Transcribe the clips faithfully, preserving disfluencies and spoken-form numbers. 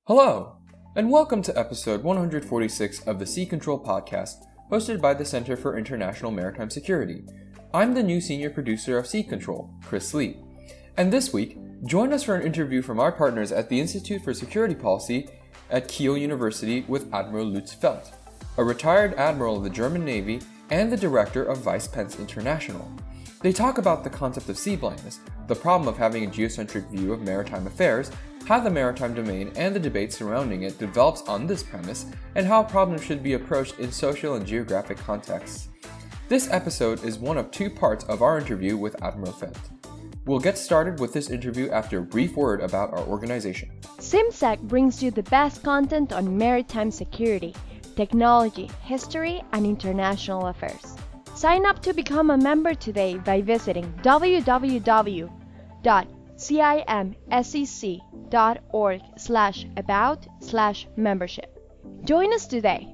Hello, and welcome to episode one hundred forty-six of the Sea Control podcast, hosted by the Center for International Maritime Security. I'm the new senior producer of Sea Control, Chris Lee, and this week, join us for an interview from our partners at the Institute for Security Policy at Kiel University with Admiral Lutz Feld, a retired admiral of the German Navy and the director of Weiss Pence International. They talk about the concept of sea blindness, the problem of having a geocentric view of maritime affairs, how the maritime domain and the debate surrounding it develops on this premise, and how problems should be approached in social and geographic contexts. This episode is one of two parts of our interview with Admiral Feld. We'll get started with this interview after a brief word about our organization. SimSec brings you the best content on maritime security, technology, history, and international affairs. Sign up to become a member today by visiting w w w dot cimsec dot org slash about slash membership. Join us today.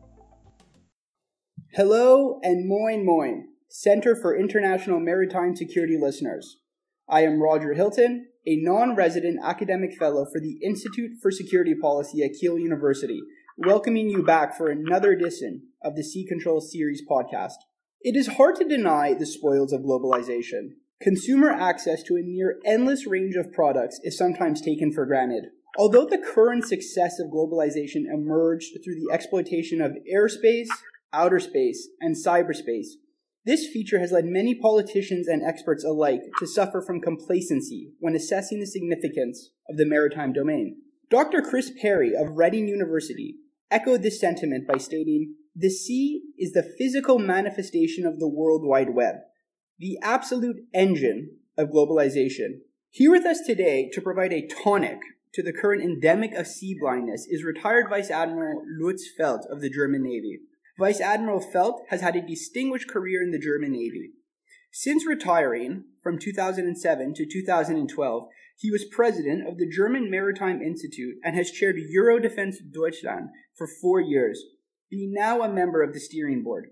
Hello and moin moin, Center for International Maritime Security listeners. I am Roger Hilton, a non-resident academic fellow for the Institute for Security Policy at Kiel University, welcoming you back for another edition of the Sea Control Series podcast. It is hard to deny the spoils of globalization. Consumer access to a near endless range of products is sometimes taken for granted. Although the current success of globalization emerged through the exploitation of airspace, outer space, and cyberspace, this feature has led many politicians and experts alike to suffer from complacency when assessing the significance of the maritime domain. Doctor Chris Perry of Reading University echoed this sentiment by stating, "The sea is the physical manifestation of the World Wide Web, the absolute engine of globalization." Here with us today to provide a tonic to the current endemic of sea blindness is retired Vice Admiral Lutz Feld of the German Navy. Vice Admiral Feld has had a distinguished career in the German Navy. Since retiring from two thousand seven to two thousand twelve, he was president of the German Maritime Institute and has chaired Eurodefense Deutschland for four years, being now a member of the steering board.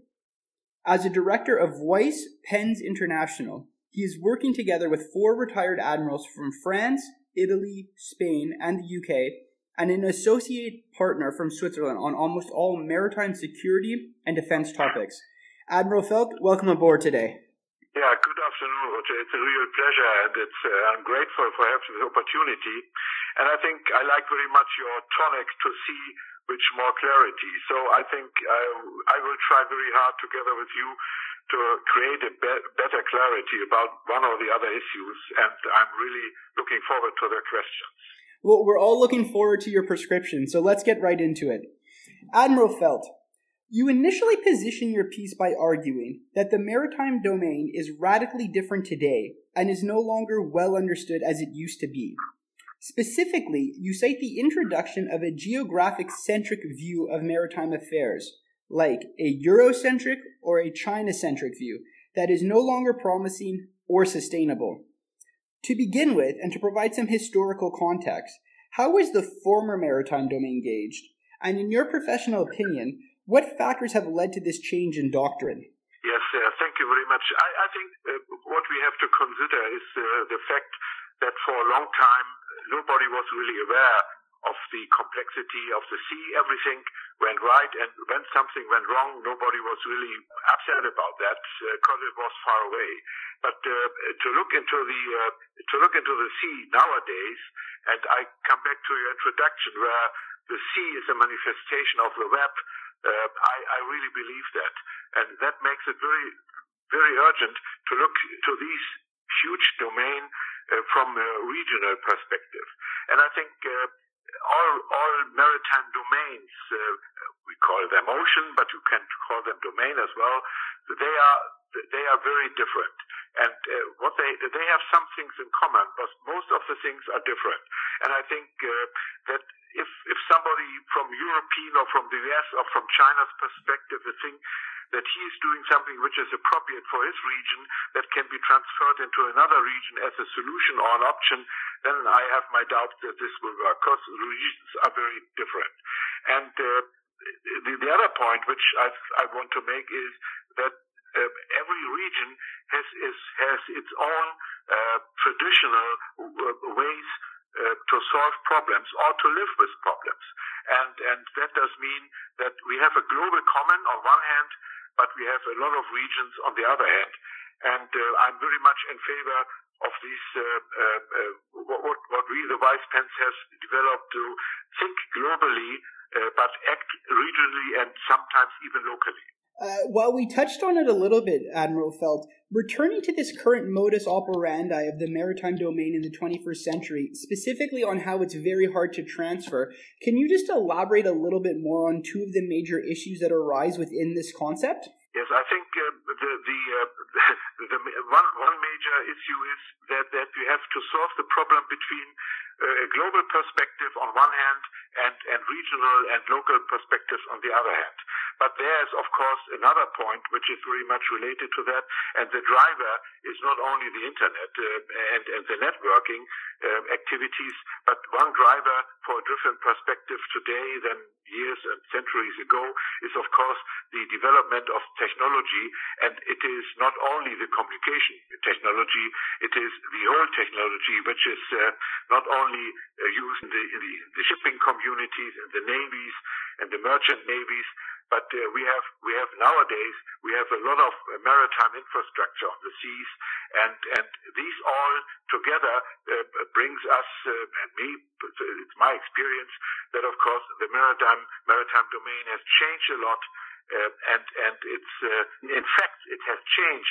As a director of Weiss Pence International, he is working together with four retired admirals from France, Italy, Spain, and the U K, and an associate partner from Switzerland on almost all maritime security and defense topics. Admiral Feld, welcome aboard today. Yeah, good afternoon, Roger. It's a real pleasure, and it's uh, I'm grateful for having the opportunity. And I think I like very much your tonic to see with more clarity. So I think I, I will try very hard together with you to create a be- better clarity about one or the other issues, and I'm really looking forward to their questions. Well, we're all looking forward to your prescription, so let's get right into it. Admiral Feld, you initially position your piece by arguing that the maritime domain is radically different today and is no longer well understood as it used to be. Specifically, you cite the introduction of a geographic-centric view of maritime affairs, like a Eurocentric or a China-centric view, that is no longer promising or sustainable. To begin with, and to provide some historical context, how is the former maritime domain gauged? And in your professional opinion, what factors have led to this change in doctrine? Yes, uh, thank you very much. I, I think uh, what we have to consider is uh, the fact that for a long time, nobody was really aware of the complexity of the sea. Everything went right, and when something went wrong, nobody was really upset about that because uh, it was far away. But uh, to look into the uh, to look into the sea nowadays, and I come back to your introduction, where the sea is a manifestation of the web. Uh, I, I really believe that, and that makes it very, very urgent to look to these huge domain uh, from a regional perspective. And I think uh, all all maritime domains, uh, we call them ocean, but you can call them domain as well. They are they are very different, and uh, what they they have some things in common, but most of the things are different. And I think uh, that if if somebody from European or from the U S or from China's perspective is think that he is doing something which is appropriate for his region that can be transferred into another region as a solution or an option, then I have my doubts that this will work, because the regions are very different. And uh, the, the other point which I I want to make is that uh, every region has is has its own uh, traditional w- ways uh, to solve problems or to live with problems. And, and that does mean that we have a global common on one hand, but we have a lot of regions on the other hand. And uh, I'm very much in favor of this, uh, uh, uh, what, what we, the Vice Pence, has developed to think globally, uh, but act regionally and sometimes even locally. Uh, while we touched on it a little bit, Admiral Felt, returning to this current modus operandi of the maritime domain in the twenty-first century, specifically on how it's very hard to transfer, can you just elaborate a little bit more on two of the major issues that arise within this concept? Yes, I think uh, the the, uh, the one one major issue is that that we have to solve the problem between uh, a global perspective on one hand and and regional and local perspectives on the other hand. But there is, of course, another point which is very much related to that, and the driver is not only the internet uh, and and the networking uh, activities, but one driver for a different perspective today than years and centuries ago is, of course, the development of technology. And it is not only the communication technology, it is the whole technology which is uh, not only uh, used in the, in the, in the shipping communities, in the navies and the merchant navies, but uh, we have we have nowadays we have a lot of uh, maritime infrastructure on the seas, and and these all together uh, brings us uh, and me. It's my experience that, of course, the maritime maritime domain has changed a lot, uh, and and it's uh, in fact it has changed.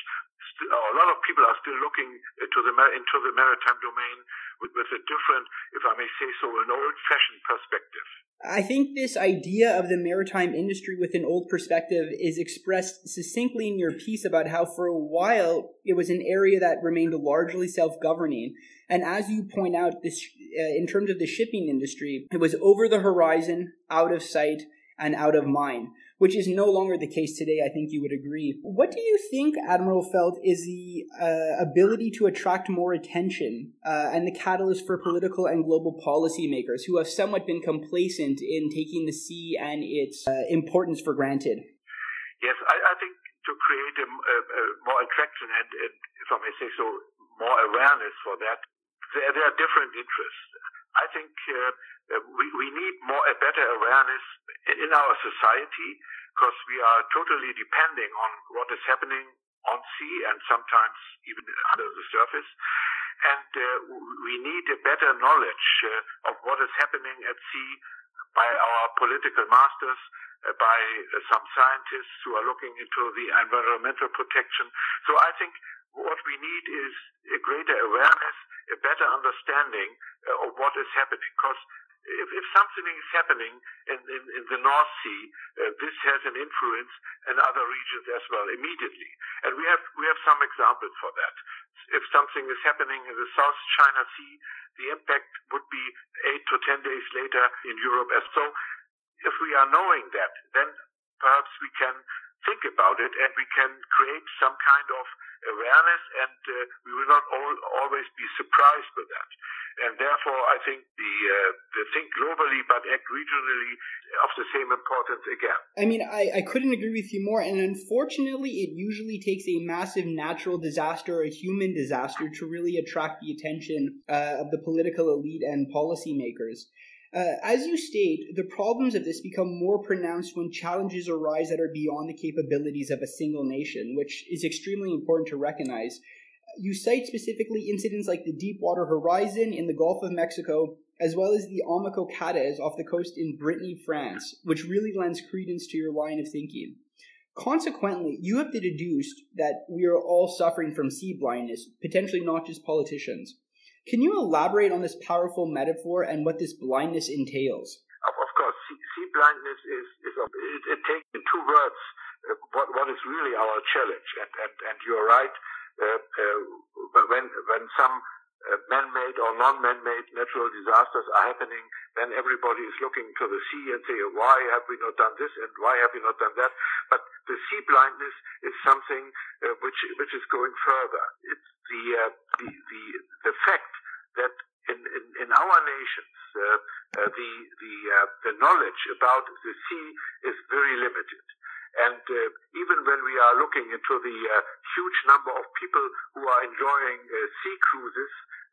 A lot of people are still looking to the into the maritime domain with, with a different, if I may say so, an old-fashioned perspective. I think this idea of the maritime industry with an old perspective is expressed succinctly in your piece about how for a while it was an area that remained largely self-governing. And as you point out, this uh, in terms of the shipping industry, it was over the horizon, out of sight, and out of mind, which is no longer the case today. I think you would agree. What do you think, Admiral Felt, is the uh, ability to attract more attention uh, and the catalyst for political and global policymakers who have somewhat been complacent in taking the sea and its uh, importance for granted? Yes, I, I think to create a, a, a more attraction and, and, if I may say so, more awareness for that, there, there are different interests. I think uh, we, we need more a better awareness in our society, because we are totally depending on what is happening on sea and sometimes even under the surface. And uh, we need a better knowledge uh, of what is happening at sea by our political masters, uh, by uh, some scientists who are looking into the environmental protection. So I think what we need is a greater awareness, a better understanding uh, of what is happening. Because if, if something is happening in, in, in the North Sea, uh, this has an influence in other regions as well immediately. And we have we have some examples for that. If something is happening in the South China Sea, the impact would be eight to ten days later in Europe as so. If we are knowing that, then perhaps we can think about it and we can create some kind of awareness, and uh, we will not all, always be surprised with that. And therefore, I think the uh, the think globally but act regionally of the same importance again. I mean, I, I couldn't agree with you more. And unfortunately, it usually takes a massive natural disaster or a human disaster to really attract the attention uh, of the political elite and policymakers. Uh, as you state, the problems of this become more pronounced when challenges arise that are beyond the capabilities of a single nation, which is extremely important to recognize. You cite specifically incidents like the Deepwater Horizon in the Gulf of Mexico, as well as the Amico Cadiz off the coast in Brittany, France, which really lends credence to your line of thinking. Consequently, you have deduced that we are all suffering from sea blindness, potentially not just politicians. Can you elaborate on this powerful metaphor and what this blindness entails? Of, of course, sea, sea blindness is, is it, it takes in two words uh, what, what is really our challenge. And, and, and you're right, uh, uh, when, when some uh, man-made or non-man-made natural disasters are happening, then everybody is looking to the sea and say, why have we not done this and why have we not done that? But the sea blindness is something uh, which which is going further. It's the uh, the, the the fact that in in, in our nations uh, uh, the the uh, the knowledge about the sea is very limited. And uh, even when we are looking into the uh, huge number of people who are enjoying uh, sea cruises,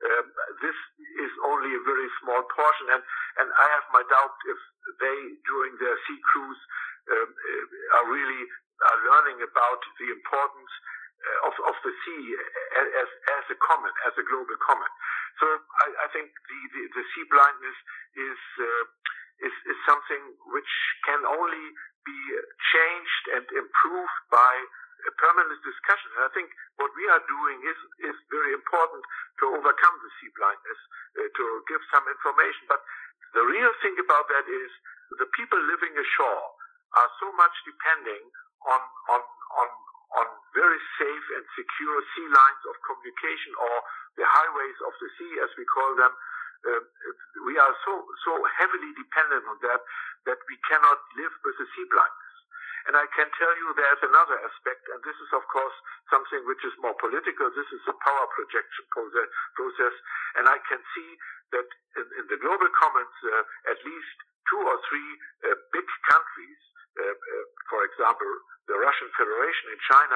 um, this is only a very small portion, and, and I have my doubt if they, during their sea cruise, um, are really are learning about the importance of, of the sea as, as a common, as a global common. So I, I think the, the, the sea blindness is, uh, is, is something which can only be changed and improved by a permanent discussion. And I think what we are doing is, is very important to overcome the sea blindness, uh, to give some information. But the real thing about that is the people living ashore are so much depending on, on, on, on very safe and secure sea lines of communication, or the highways of the sea, as we call them. Uh, we are so, so heavily dependent on that, that we cannot live with the sea blindness. And I can tell you there's another aspect, and this is of course something which is more political. This is the power projection process, and I can see that in, in the global commons, uh, at least two or three uh, big countries, uh, uh, for example, the Russian Federation and China,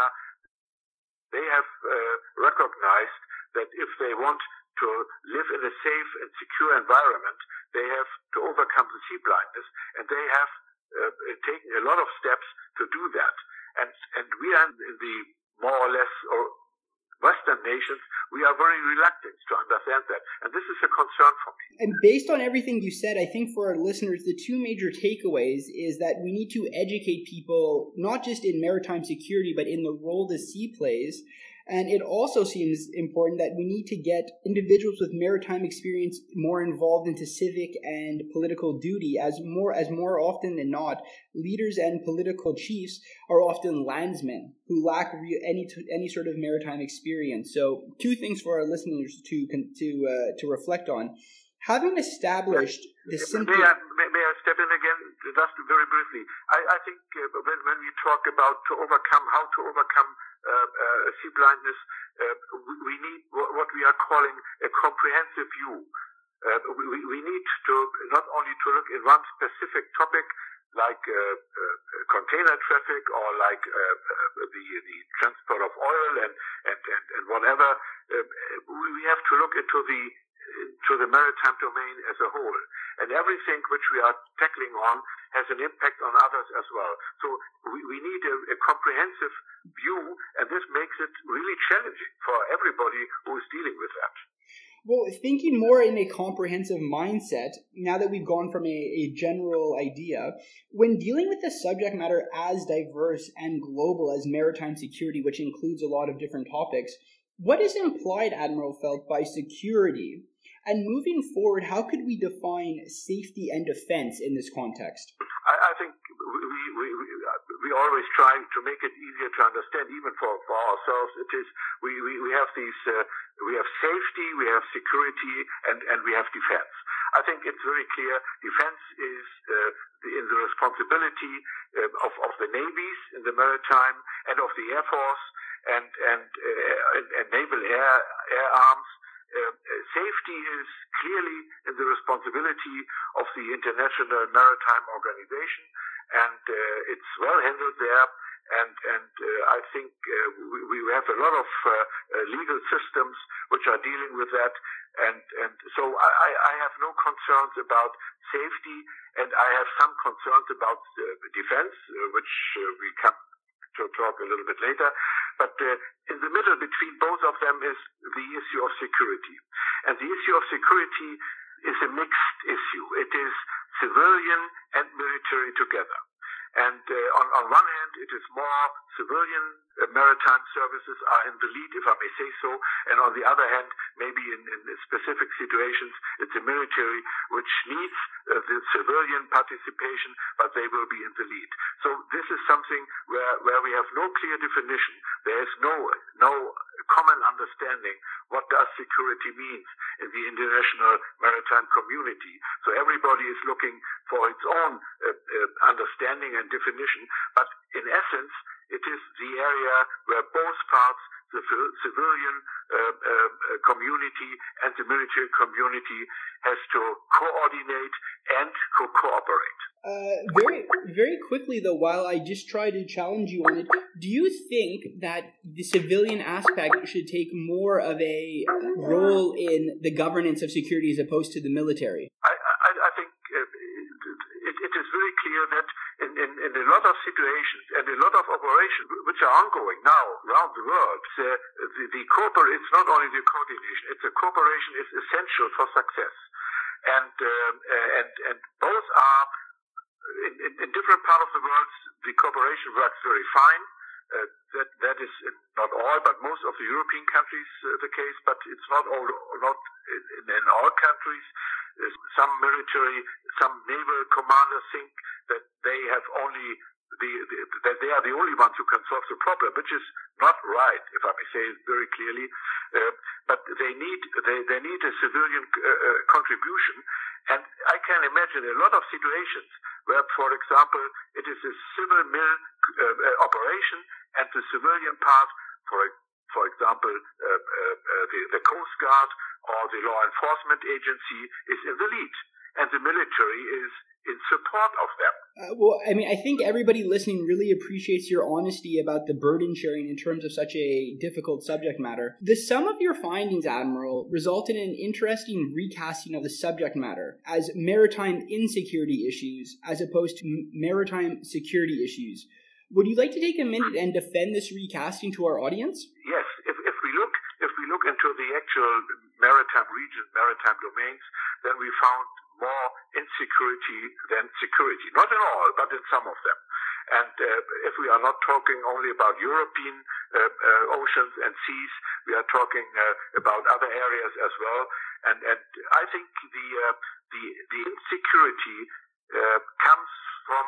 they have uh, recognized that if they want to live in a safe and secure environment, they have to overcome the sea blindness, and they have uh, taken a lot of steps to do that. And and we are in the more or less or Western nations, we are very reluctant to understand that. And this is a concern for me. And based on everything you said, I think for our listeners, the two major takeaways is that we need to educate people, not just in maritime security, but in the role the sea plays. And it also seems important that we need to get individuals with maritime experience more involved into civic and political duty, as more as more often than not, leaders and political chiefs are often landsmen who lack re- any any sort of maritime experience. So, two things for our listeners to to uh, to reflect on. Having established the simple... May I, may, may I step in again, just very briefly? I, I think uh, when, when we talk about to overcome, how to overcome uh, uh, sea blindness, uh, we, we need what we are calling a comprehensive view. Uh, we, we need to not only to look in one specific topic, like uh, uh, container traffic or like uh, uh, the, the transport of oil and, and, and, and whatever. Uh, we have to look into the to the maritime domain as a whole. And everything which we are tackling on has an impact on others as well. So we, we need a, a comprehensive view, and this makes it really challenging for everybody who is dealing with that. Well, thinking more in a comprehensive mindset, now that we've gone from a, a general idea, when dealing with a subject matter as diverse and global as maritime security, which includes a lot of different topics, what is implied, Admiral Felt, by security? And moving forward, how could we define safety and defense in this context? I, I think we, we, we, we always try to make it easier to understand, even for, for ourselves. It is we, we, we have these uh, we have safety, we have security, and, and we have defense. I think it's very clear. Defense is uh, the, in the responsibility uh, of, of the navies in the maritime and of the Air Force and and, uh, and, and naval air air arms. Uh, safety is clearly in the responsibility of the International Maritime Organization, and uh, it's well handled there. And and uh, I think uh, we, we have a lot of uh, uh, legal systems which are dealing with that. And and so I, I have no concerns about safety, and I have some concerns about uh, defense, uh, which uh, we come to talk a little bit later. But uh, in the middle between both of them is the issue of security. And the issue of security is a mixed issue. It is civilian and military together. And uh, on, on one hand, it is more civilian uh, maritime services are in the lead, if I may say so. And on the other hand, maybe in, in specific situations, it's the military which needs uh, the civilian participation, but they will be in the lead. So this is something where, where we have no clear definition. There is no, no common understanding what does security means in the international maritime community. So everybody is looking for its own uh, uh, understanding and definition, but in essence, it is the area where both parts, the civilian uh, uh, community and the military community, has to coordinate and co- cooperate. Uh, very, very quickly, though, while I just try to challenge you on it, do you think that the civilian aspect should take more of a role in the governance of security as opposed to the military? I, I, I think uh, it, it is very clear that in, in, in a lot of situations and a lot of operations which are ongoing now around the world, uh, the, the corpor- it's not only the coordination, it's a cooperation is essential for success. And, uh, and, and both are In, in, in different parts of the world, the cooperation works very fine. Uh, that that is in not all, but most of the European countries uh, the case. But it's not all, not in, in all countries. Uh, some military, some naval commanders think that they have only the, the that they are the only ones who can solve the problem, which is not right, if I may say it very clearly. Uh, but they need they, they need a civilian uh, uh, contribution. And I can imagine a lot of situations where, for example, it is a civil mill uh, uh, operation and the civilian part, for for example, uh, uh, uh, the, the Coast Guard or the law enforcement agency is in the lead, and the military is in support of them. Uh, well, I mean, I think everybody listening really appreciates your honesty about the burden sharing in terms of such a difficult subject matter. The sum of your findings, Admiral, resulted in an interesting recasting of the subject matter as maritime insecurity issues as opposed to m- maritime security issues. Would you like to take a minute and defend this recasting to our audience? Yes. If, if we look if we look into the actual maritime region, maritime domains, then we found more insecurity than security. Not in all, but in some of them. And uh, if we are not talking only about European uh, uh, oceans and seas, we are talking uh, about other areas as well. And and I think the uh, the the insecurity uh, comes from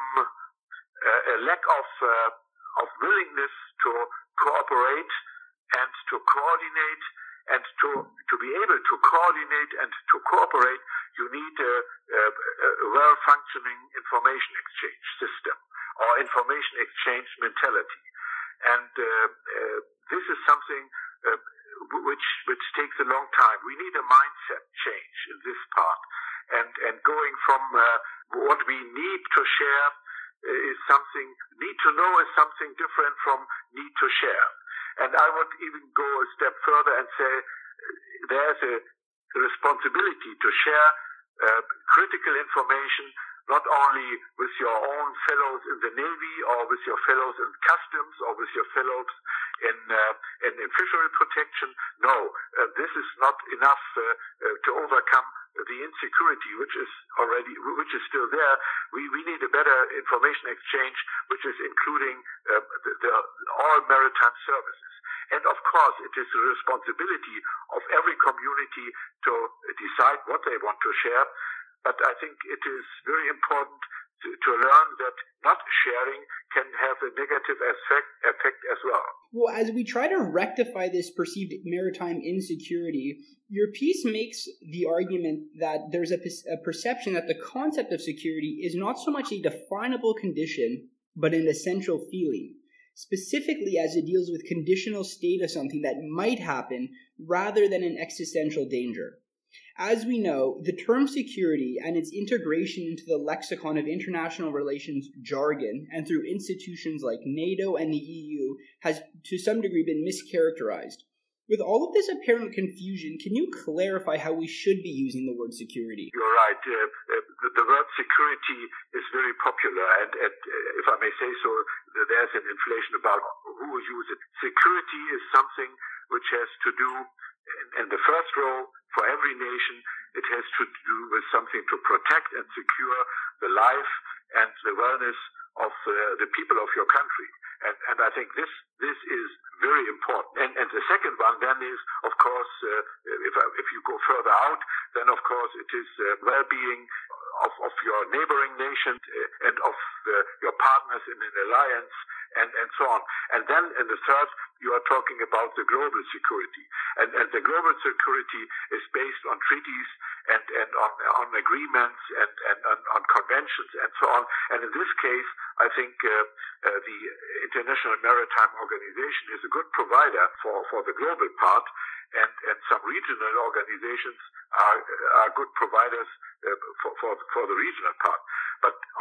uh, a lack of uh, of willingness to cooperate and to coordinate. And to, to be able to coordinate and to cooperate, you need a, a, a well-functioning information exchange system or information exchange mentality. And uh, uh, this is something uh, which which takes a long time. We need a mindset change in this part. And, and going from uh, what we need to share is something, need to know is something different from need to share. And I would even go a step further and say there's a responsibility to share uh, critical information not only with your own fellows in the Navy or with your fellows in customs or with your fellows in uh, in, in fishery protection. No, uh, this is not enough uh, uh, to overcome the insecurity which is already which is still there. We we need a better information exchange, which is including uh, the, the all maritime services. And of course, it is the responsibility of every community to decide what they want to share. But I think it is very important to, to learn that not sharing can have a negative effect, effect as well. Well, as we try to rectify this perceived maritime insecurity, your piece makes the argument that there's a, a perception that the concept of security is not so much a definable condition, but an essential feeling, specifically as it deals with conditional state of something that might happen rather than an existential danger. As we know, the term security and its integration into the lexicon of international relations jargon and through institutions like NATO and the E U has to some degree been mischaracterized. With all of this apparent confusion, can you clarify how we should be using the word security? You're right. Uh, uh, the, the word security is very popular, and, and uh, if I may say so, there's an inflation about who will use it. Security is something which has to do, in, in the first row, for every nation, it has to do with something to protect and secure the life and the wellness of uh, the people of your country. And, and I think this this is very important. And, and the second one then is, of course, uh, if if you go further out, then of course it is uh, well-being of, of your neighboring nation and of uh, your partners in an alliance, and, and so on. And then in the third, you are talking about the global security. And, and the global security is based on treaties and, and on, on agreements and, and on, on conventions and so on. And in this case, I think uh, uh, the International Maritime Organization is a good provider for, for the global part, and, and some regional organizations are, are good providers uh, for, for, for the regional part. But on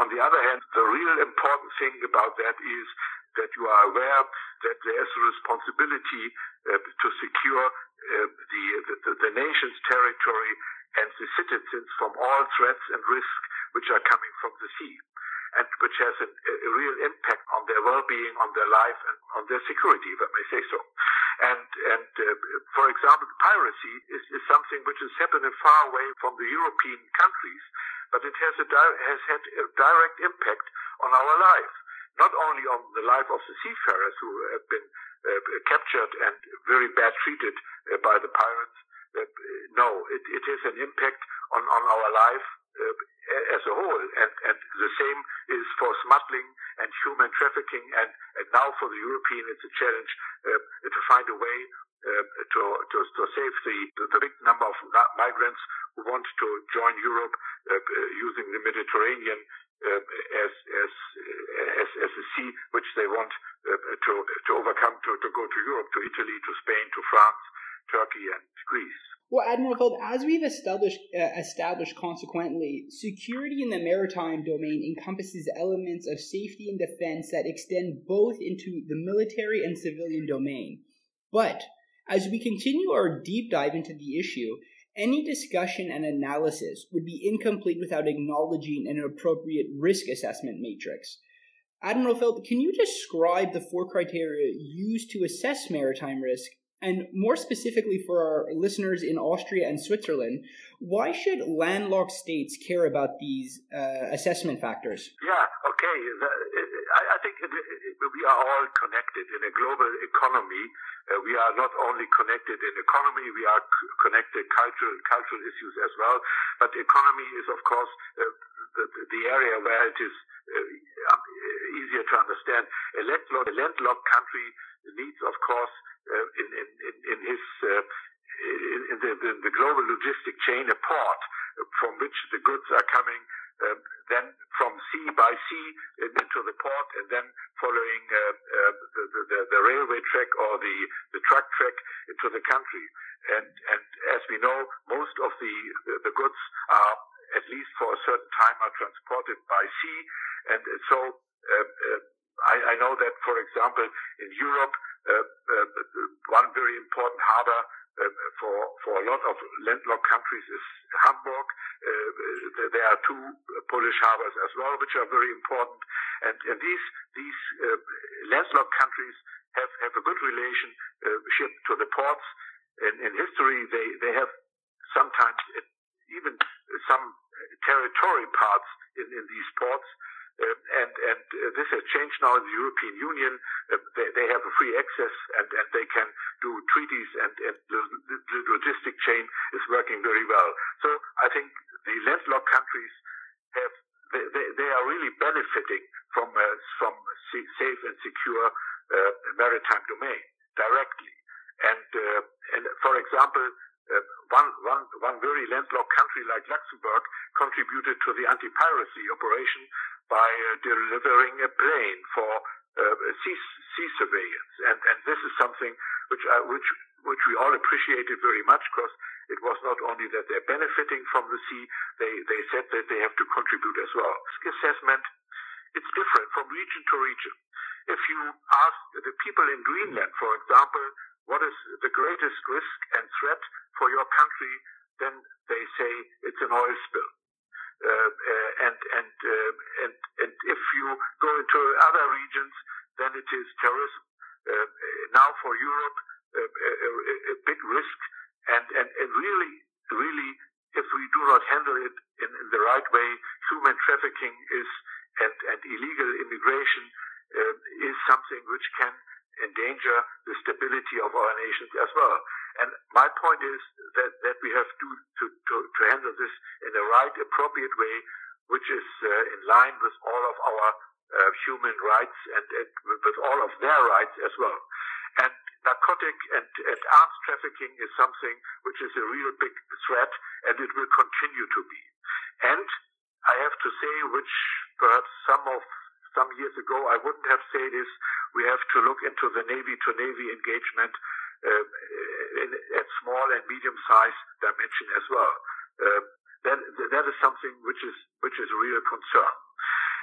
on the other hand, the real important thing about that is that you are aware that there is a responsibility uh, to secure uh, the, the, the nation's territory and the citizens from all threats and risks which are coming from the sea, and which has a, a real impact on their well-being, on their life, and on their security, if I may say so. And, and uh, for example, piracy is, is something which is happening far away from the European countries, but it has, a di- has had a direct impact on our life, not only on the life of the seafarers who have been uh, captured and very bad treated uh, by the pirates. Uh, no, it, it has an impact on, on our life uh, as a whole, and, and the same is for smuggling and human trafficking, and, and now for the European it's a challenge uh, to find a way uh, to, to, to save the, the big number of migrants who want to join Europe uh, using the Mediterranean uh, as, as, as, as a sea which they want uh, to, to overcome, to, to go to Europe, to Italy, to Spain, to France, Turkey, and Greece. Well, Admiral Feld, as we've established, uh, established consequently, security in the maritime domain encompasses elements of safety and defense that extend both into the military and civilian domain. But as we continue our deep dive into the issue, any discussion and analysis would be incomplete without acknowledging an appropriate risk assessment matrix. Admiral Feld, can you describe the four criteria used to assess maritime risk? And more specifically for our listeners in Austria and Switzerland, why should landlocked states care about these uh, assessment factors? Yeah, okay. The, I, I think it, it, we are all connected in a global economy. Uh, we are not only connected in economy, we are c- connected cultural cultural issues as well. But economy is, of course, uh, the, the area where it is uh, easier to understand. A landlocked, a landlocked country needs, of course, Uh, in, in, in his uh, in, in, the, in the global logistic chain, a port from which the goods are coming, uh, then from sea by sea into the port, and then following uh, uh, the, the, the railway track or the, the truck track into the country. And, and as we know, most of the, the goods are, at least for a certain time, are transported by sea. And so uh, uh, I, I know that, for example, in Europe, Uh, uh, one very important harbor uh, for for a lot of landlocked countries is Hamburg. Uh, there are two Polish harbors as well, which are very important. And, and these these uh, landlocked countries have, have a good relationship to the ports. In, in history, they, they have sometimes even some territory parts in, in these ports. Uh, and and uh, this has changed now in the European Union. Uh, they, they have a free access, and, and they can do treaties, and, and the, the logistic chain is working very well. So I think the landlocked countries have they, they, they are really benefiting from uh, from safe and secure uh, maritime domain directly. And uh, and for example, uh, one one one very landlocked country like Luxembourg contributed to the anti-piracy operation by uh, delivering a plane for uh, sea, sea surveillance, and and this is something which uh, which which we all appreciated very much, because it was not only that they're benefiting from the sea, they they said that they have to contribute as well. Risk assessment, it's different from region to region. If you ask the people in Greenland, for example, what is the greatest risk and threat for your country, then they say it's an oil spill. Uh, uh, and and uh, and and if you go into other regions, then it is terrorism. Uh, now for Europe, uh, a, a, a big risk, and, and and really, really, if we do not handle it in, in the right way, human trafficking is and and illegal immigration uh, is something which can endanger the stability of our nations as well. And my point is that, that we have to, to, to, to handle this in the right, appropriate way, which is uh, in line with all of our uh, human rights and, and with all of their rights as well. And narcotic and, and arms trafficking is something which is a real big threat, and it will continue to be. And I have to say, which perhaps some of some years ago I wouldn't have said, is we have to look into the Navy-to-Navy engagement Uh, in, at small and medium-sized dimension as well. Uh, that that is something which is which is a real concern.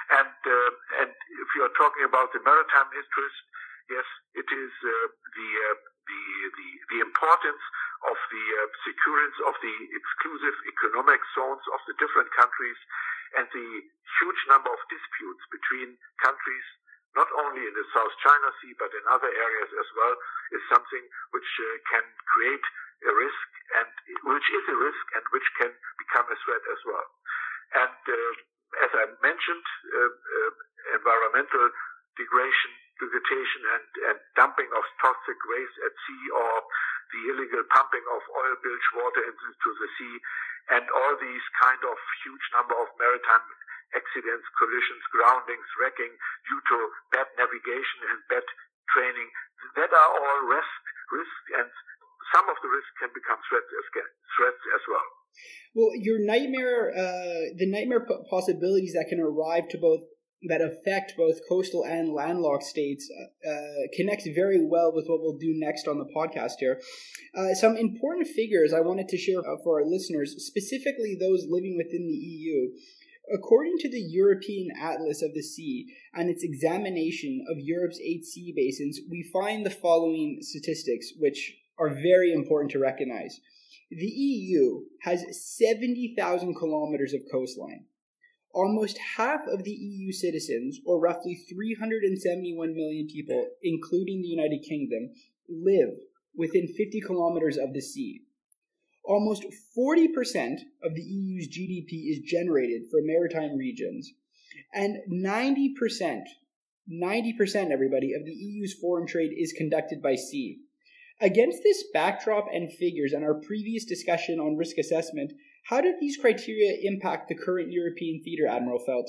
And uh, and if you are talking about the maritime interest, yes, it is uh, the, uh, the the the importance of the uh, security of the exclusive economic zones of the different countries, and the huge number of disputes between countries, not only in the South China Sea but in other areas as well, is something which uh, can create a risk, and which is a risk, and which can become a threat as well. And uh, as I mentioned, uh, uh, environmental degradation, degradation and, and dumping of toxic waste at sea, or the illegal pumping of oil-bilge water into the sea, and all these kind of huge number of maritime accidents, collisions, groundings, wrecking due to bad navigation and bad training, that are all risk, risk, and some of the risks can become threats as, threats as well. Well, your nightmare, uh, the nightmare possibilities that can arrive to both, that affect both coastal and landlocked states, uh, connects very well with what we'll do next on the podcast here. Uh, some important figures I wanted to share for our listeners, specifically those living within the E U. According to the European Atlas of the Sea and its examination of Europe's eight sea basins, we find the following statistics, which are very important to recognize. The E U has seventy thousand kilometers of coastline. Almost half of the E U citizens, or roughly three hundred seventy-one million people, including the United Kingdom, live within fifty kilometers of the sea. Almost forty percent of the E U's G D P is generated from maritime regions, and ninety percent, ninety percent, everybody, of the E U's foreign trade is conducted by sea. Against this backdrop and figures and our previous discussion on risk assessment, how do these criteria impact the current European theater, Admiral Felt?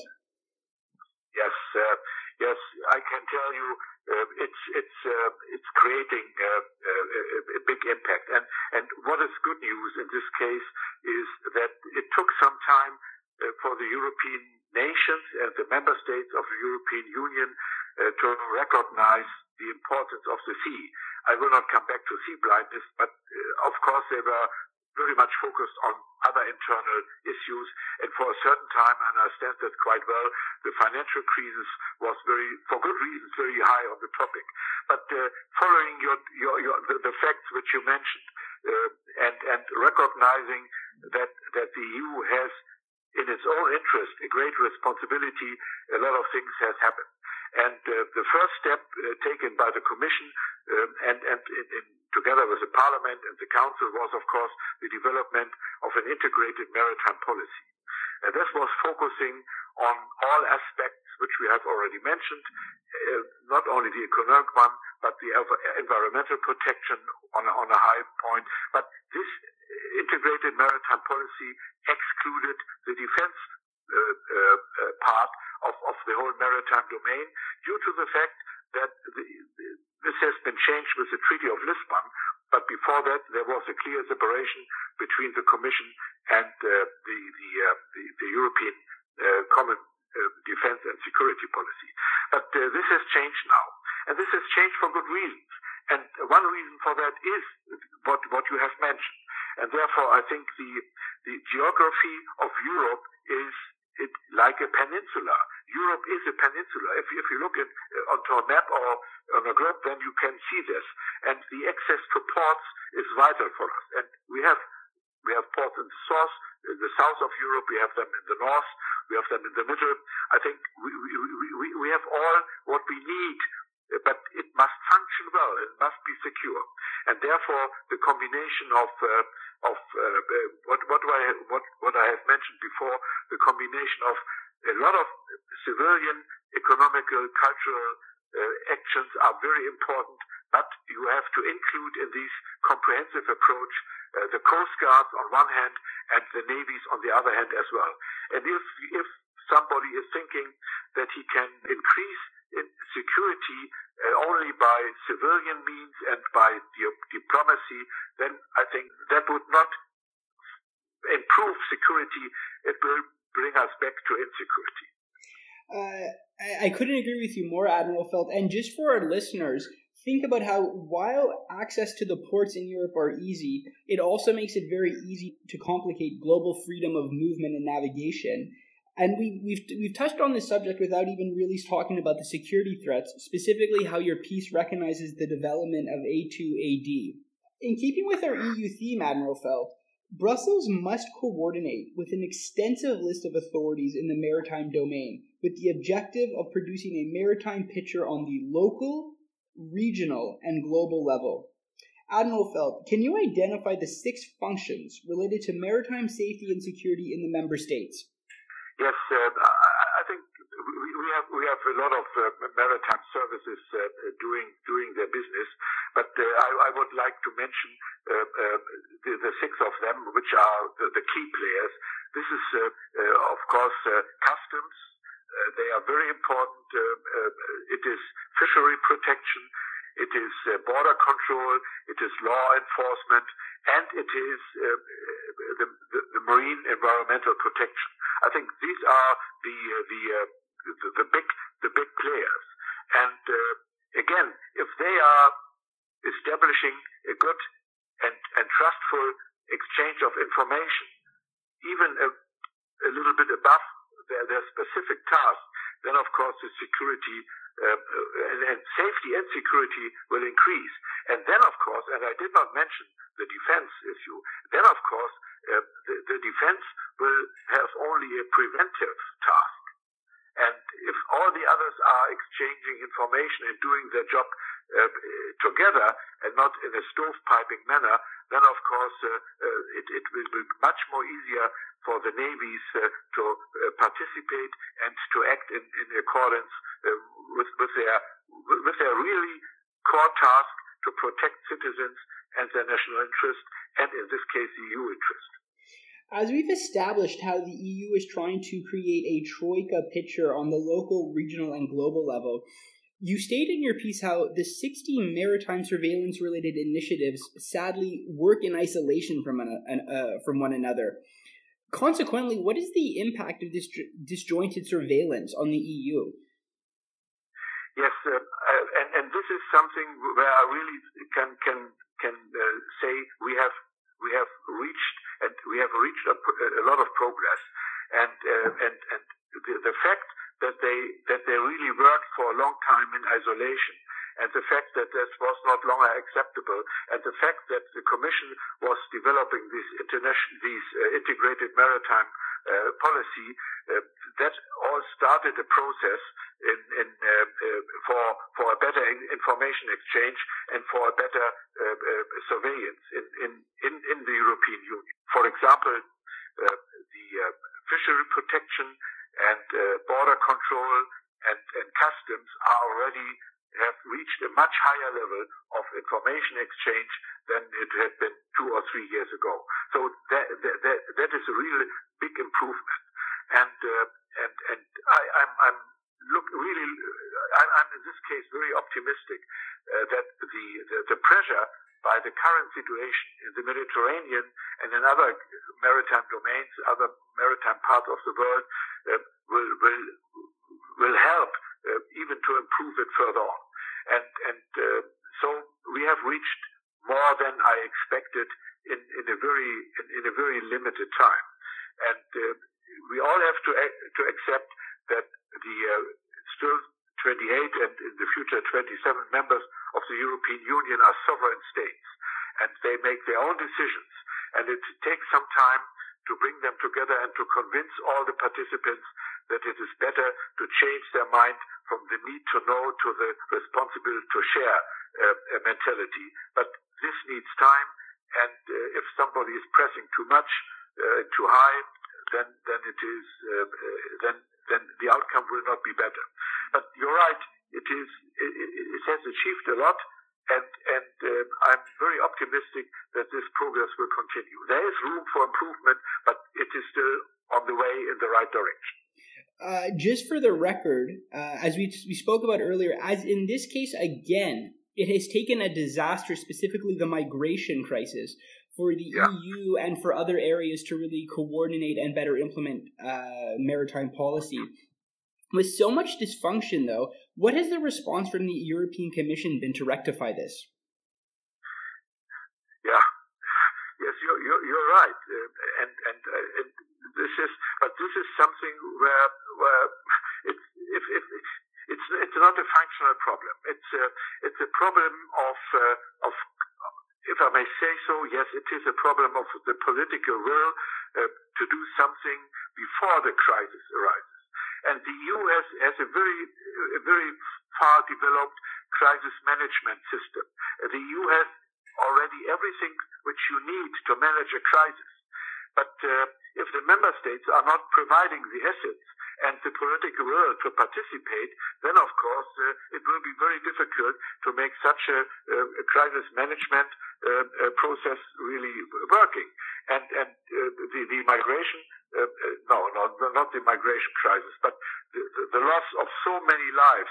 Yes, uh, yes, I can tell you uh, it's it's uh, it's creating uh, a, a big impact. And and what is good news in this case is that it took some time uh, for the European nations and the member states of the European Union uh, to recognize the importance of the sea. I will not come back to sea blindness, but uh, of course they were very much focused on other internal issues, and for a certain time, and I understand that quite well, the financial crisis was very, for good reasons, very high on the topic. But uh, following your, your, your the, the facts which you mentioned, uh, and and recognizing that that the E U has, in its own interest, a great responsibility, a lot of things has happened. And uh, the first step uh, taken by the Commission um, and, and in, in, together with the Parliament and the Council was, of course, the development of an integrated maritime policy. And this was focusing on all aspects which we have already mentioned, uh, not only the economic one, but the environmental protection on a, on a high point. But this integrated maritime policy excluded the defense uh, uh, uh, part of, of the whole maritime domain, due to the fact that the, the, this has been changed with the Treaty of Lisbon, but before that there was a clear separation between the Commission and uh, the, the, uh, the, the European uh, Common uh, Defence and Security Policy. But uh, this has changed now, and this has changed for good reasons. And one reason for that is what, what you have mentioned. And therefore I think the, the geography of Europe is it like a peninsula. Europe is a peninsula. If, if you look at uh, onto a map or on a globe, then you can see this. And the access to ports is vital for us. And we have we have ports in the south, in the south of Europe. We have them in the north. We have them in the middle. I think we we we, we have all what we need. But it must function well. It must be secure, and therefore the combination of uh, of uh, what what do I what what I have mentioned before, the combination of a lot of civilian, economical, cultural uh, actions are very important. But you have to include in this comprehensive approach uh, the coast guards on one hand and the navies on the other hand as well. And if if somebody is thinking that he can increase in security uh, only by civilian means and by di- diplomacy, then I think that would not improve security. It will bring us back to insecurity. Uh, I, I couldn't agree with you more, Admiral Felt. And just for our listeners, think about how while access to the ports in Europe are easy, it also makes it very easy to complicate global freedom of movement and navigation. And we, we've we've touched on this subject without even really talking about the security threats, specifically how your piece recognizes the development of A two A D. In keeping with our E U theme, Admiral Fell, Brussels must coordinate with an extensive list of authorities in the maritime domain with the objective of producing a maritime picture on the local, regional, and global level. Admiral Feld, can you identify the six functions related to maritime safety and security in the member states? Yes, uh, I think we, we have we have a lot of uh, maritime services uh, doing doing their business, but uh, I, I would like to mention uh, uh, the, the six of them, which are the, the key players. This is, uh, uh, of course, uh, customs. Uh, they are very important. Uh, uh, it is fishery protection. It is uh, border control. It is law enforcement, and it is uh, the, the, the marine environmental protection. I think these are the uh, the, uh, the the big the big players. And uh, again, if they are establishing a good and, and trustful exchange of information, even a, a little bit above their, their specific task, then of course the security uh, and, and safety and security will increase. And then of course, and I did not mention the defense issue, then of course uh, the, the defense will have only a preventive task. And if all the others are exchanging information and doing their job uh, together and not in a stovepiping manner, then of course uh, uh, it, it will be much more easier for the navies uh, to uh, participate and to act in, in accordance uh, with, with their with their really core task to protect citizens and their national interest, and in this case the E U interest. As we've established how the E U is trying to create a troika picture on the local, regional, and global level, you state in your piece how the sixteen maritime surveillance-related initiatives sadly work in isolation from, an, uh, from one another. Consequently, what is the impact of this disjointed surveillance on the E U? Yes, uh, uh, and, and this is something where I really can can can uh, say we have we have reached and we have reached a, a lot of progress, and uh, and and the, the fact that they that they really worked for a long time in isolation, and the fact that this was not longer acceptable, and the fact that the Commission was developing this international these uh, integrated maritime uh, policy, uh, that all started a process in, in uh, uh, for for a better information exchange and for a better uh, uh, surveillance in, in in in the European Union. For example, uh, the uh, fishery protection and uh, border control and, and customs are already have reached a much higher level of information exchange than it had been two or three years ago. So that that, that is a real big improvement, and uh, and and I, I'm I'm look really I'm, I'm in this case very optimistic uh, that the, the the pressure by the current situation in the Mediterranean and in other maritime domains, other maritime parts of the world, uh, will will will help uh, even to improve it further on. And and uh, so we have reached more than I expected in, in a very in, in a very limited time. And uh, we all have to to accept that the uh, still twenty-eight and in the future twenty-seven members of the European Union are sovereign states, and they make their own decisions. And it takes some time to bring them together and to convince all the participants that it is better to change their mind from the need to know to the responsibility to share uh, mentality. But this needs time, and uh, if somebody is pressing too much, uh, too high, then then it is uh, uh, then then the outcome will not be better. But you're right; it is it, it has achieved a lot, and and uh, I'm very optimistic that this progress will continue. There is room for improvement, but it is still on the way in the right direction. Uh, just for the record, uh, as we we spoke about earlier, as in this case again, it has taken a disaster, specifically the migration crisis, for the yeah. E U and for other areas to really coordinate and better implement uh, maritime policy. With so much dysfunction, though, what has the response from the European Commission been to rectify this? Yeah, yes, you're you're, you're right, uh, and and, uh, and this is, but this is something where where it's if, if it's it's not a functional problem. It's a it's a problem of uh, of. If I may say so, yes, it is a problem of the political will uh, to do something before the crisis arises. And the E U has, has a very, a very far developed crisis management system. Uh, the E U has already everything which you need to manage a crisis. But uh, if the member states are not providing the assets and the political will to participate, then of course uh, it will be very difficult to make such a, a crisis management uh, a process really working. And, and uh, the, the migration, uh, no, no, not the migration crisis, but the, the, the loss of so many lives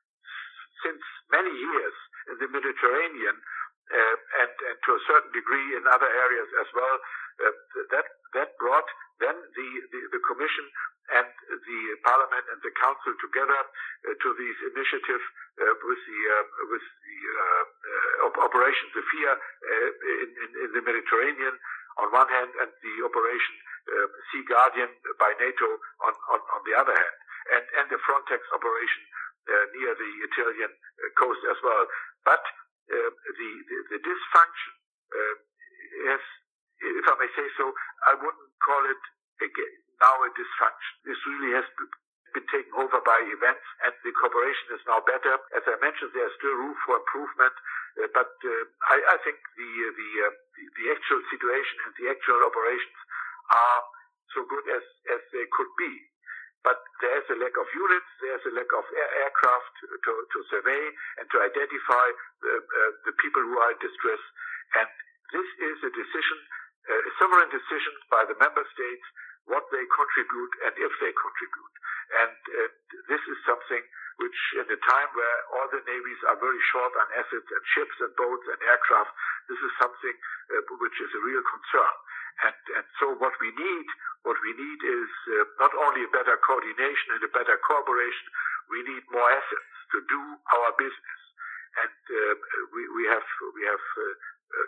since many years in the Mediterranean uh, and, and to a certain degree in other areas as well, uh, that that brought then the, the, the Commission and the Parliament and the Council together uh, to these initiative uh, with the uh, with the uh, uh, Operation Sophia uh, in, in, in the Mediterranean on one hand, and the Operation uh, Sea Guardian by NATO on, on, on the other hand, and, and the Frontex operation uh, near the Italian uh, coast as well. But uh, the, the the dysfunction uh, has, if I may say so, I wouldn't call it again now a dysfunction. This really has been taken over by events, and the cooperation is now better. As I mentioned, there's still room for improvement, uh, but uh, I, I think the the, uh, the the actual situation and the actual operations are so good as as they could be. But there is a lack of units, there is a lack of air, aircraft to, to survey and to identify the, uh, the people who are in distress, and this is a decision, uh, a sovereign decision by the member states, what they contribute and if they contribute. And uh, this is something which, in a time where all the navies are very short on assets and ships and boats and aircraft, this is something uh, which is a real concern. And, and so what we need, what we need is uh, not only a better coordination and a better cooperation, we need more assets to do our business. And uh, we, we have, we have, uh, uh,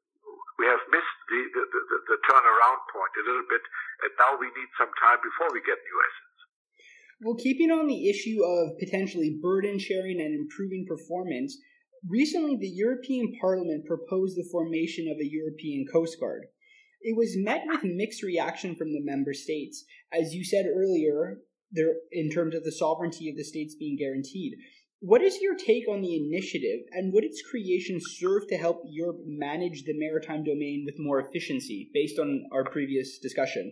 we have missed the, the, the, the turnaround point a little bit, and now we need some time before we get new assets. Well, keeping on the issue of potentially burden sharing and improving performance, recently the European Parliament proposed the formation of a European Coast Guard. It was met with mixed reaction from the member states. As you said earlier, there, in terms of the sovereignty of the states being guaranteed. What is your take on the initiative, and would its creation serve to help Europe manage the maritime domain with more efficiency, based on our previous discussion?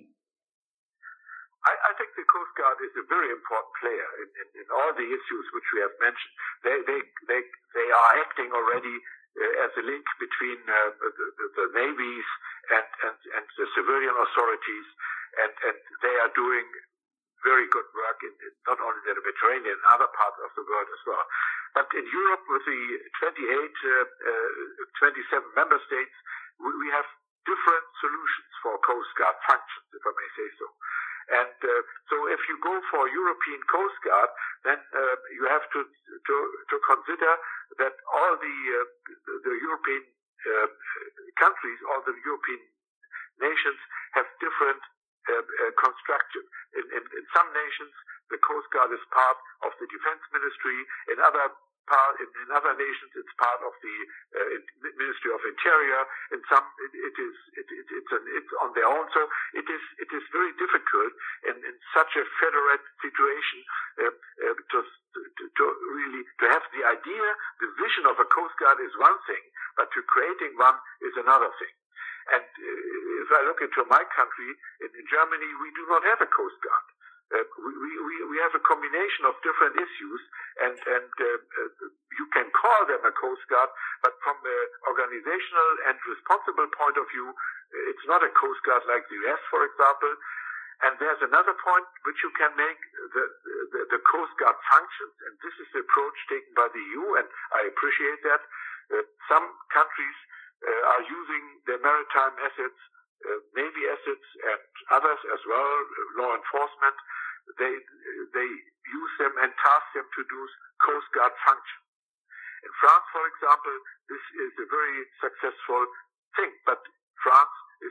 I, I think the Coast Guard is a very important player in, in, in all the issues which we have mentioned. They they they, they are acting already uh, as a link between uh, the, the, the navies and, and, and the civilian authorities, and, and they are doing very good work in, in not only the Mediterranean, in other parts of the world as well. But in Europe, with the twenty-eight, uh, uh, twenty-seven member states, we, we have different solutions for Coast Guard functions, if I may say so. And uh, so if you go for European Coast Guard, then uh, you have to, to to consider that all the uh, the European uh, countries, all the European nations have different uh, uh, construction. In, in, in some nations, the Coast Guard is part of the Defense Ministry. In other part, in, in other nations, it's part of the uh, Ministry of Interior. In some, it, it is it, it, it's an, it's on their own. So it is it is very difficult in, in such a federal situation uh, uh, to, to to really to have the idea, the vision of a Coast Guard is one thing, but to creating one is another thing. And uh, if I look into my country, in, in Germany, we do not have a Coast Guard. Uh, we, we, we have a combination of different issues, and, and uh, uh, you can call them a Coast Guard, but from an organizational and responsible point of view, it's not a Coast Guard like the U S, for example. And there's another point which you can make, the, the, the Coast Guard functions, and this is the approach taken by the E U, and I appreciate that. Uh, some countries uh, are using their maritime assets, uh, Navy assets, and others as well, law enforcement. They they use them and task them to do Coast Guard function. In France, for example, this is a very successful thing, but France is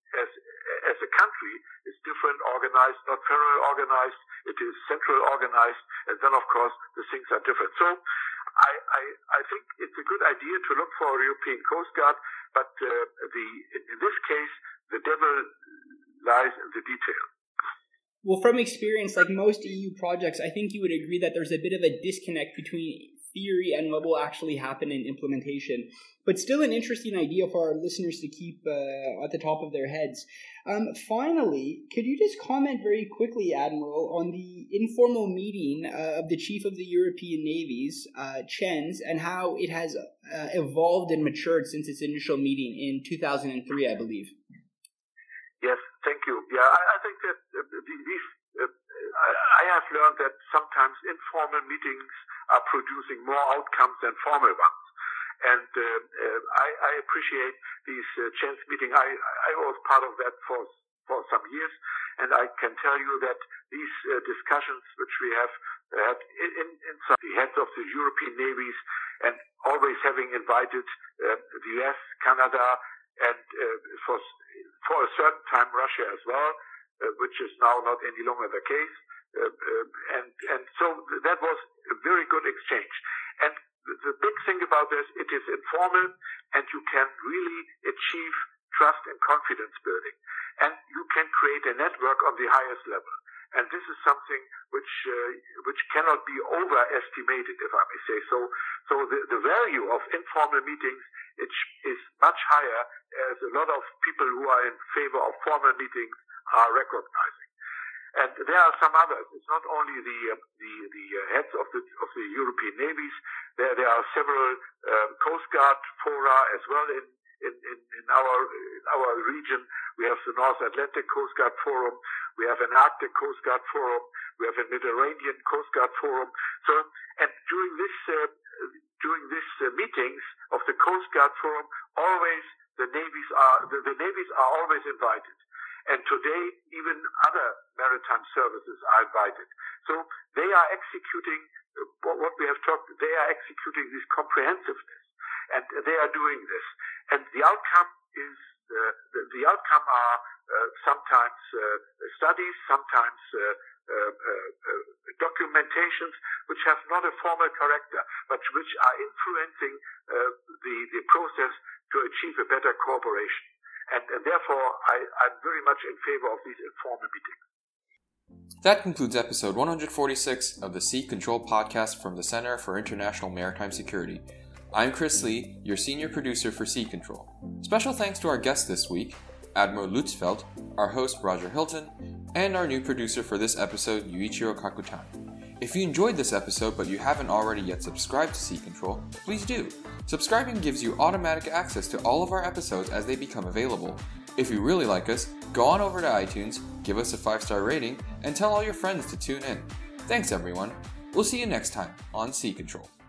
as as a country is different organized, not federal organized, it is central organized, and then of course the things are different. So I, I, I think it's a good idea to look for a European Coast Guard, but uh, the in this case, the devil lies in the detail. Well, from experience, like most E U projects, I think you would agree that there's a bit of a disconnect between theory and what will actually happen in implementation. But still an interesting idea for our listeners to keep uh, at the top of their heads. Um, finally, could you just comment very quickly, Admiral, on the informal meeting uh, of the Chief of the European Navies, uh, CHENS, and how it has uh, evolved and matured since its initial meeting in two thousand three, I believe? Yes, thank you. Yeah, I, I think that uh, these, uh, I have learned that sometimes informal meetings are producing more outcomes than formal ones. And uh, uh, I, I appreciate these uh, CHENS meetings. I, I was part of that for for some years, and I can tell you that these uh, discussions which we have had in, in, in some, the heads of the European navies, and always having invited uh, the U S, Canada, and uh, for for a certain time Russia as well, uh, which is now not any longer the case. Uh, uh, and and so that was a very good exchange. And the big thing about this, it is informal, and you can really achieve trust and confidence building. And you can create a network on the highest level. And this is something which uh, which cannot be overestimated, if I may say. So so the, the value of informal meetings it is much higher, as a lot of people who are in favor of formal meetings are recognizing. And there are some others. It's not only the uh, the, the uh, heads of the of the European navies. There there are several uh, Coast Guard fora as well in in, in, in our in our region. We have the North Atlantic Coast Guard Forum. We have an Arctic Coast Guard Forum. We have a Mediterranean Coast Guard Forum. So, and during this uh, during these uh, meetings of the Coast Guard Forum, always the navies are the, the navies are always invited. And today, even other maritime services are invited. So they are executing uh, what we have talked. They are executing this comprehensiveness, and they are doing this. And the outcome is uh, the, the outcome are uh, sometimes uh, studies, sometimes uh, uh, uh, documentations, which have not a formal character, but which are influencing uh, the the process to achieve a better cooperation. And, and therefore, I, I'm very much in favor of these informal meetings. That concludes episode one hundred forty-six of the Sea Control podcast from the Center for International Maritime Security. I'm Chris Lee, your senior producer for Sea Control. Special thanks to our guest this week, Admiral Lutzfeld, our host Roger Hilton, and our new producer for this episode, Yuichiro Kakutani. If you enjoyed this episode but you haven't already yet subscribed to Sea Control, please do. Subscribing gives you automatic access to all of our episodes as they become available. If you really like us, go on over to iTunes, give us a five star rating, and tell all your friends to tune in. Thanks everyone. We'll see you next time on Sea Control.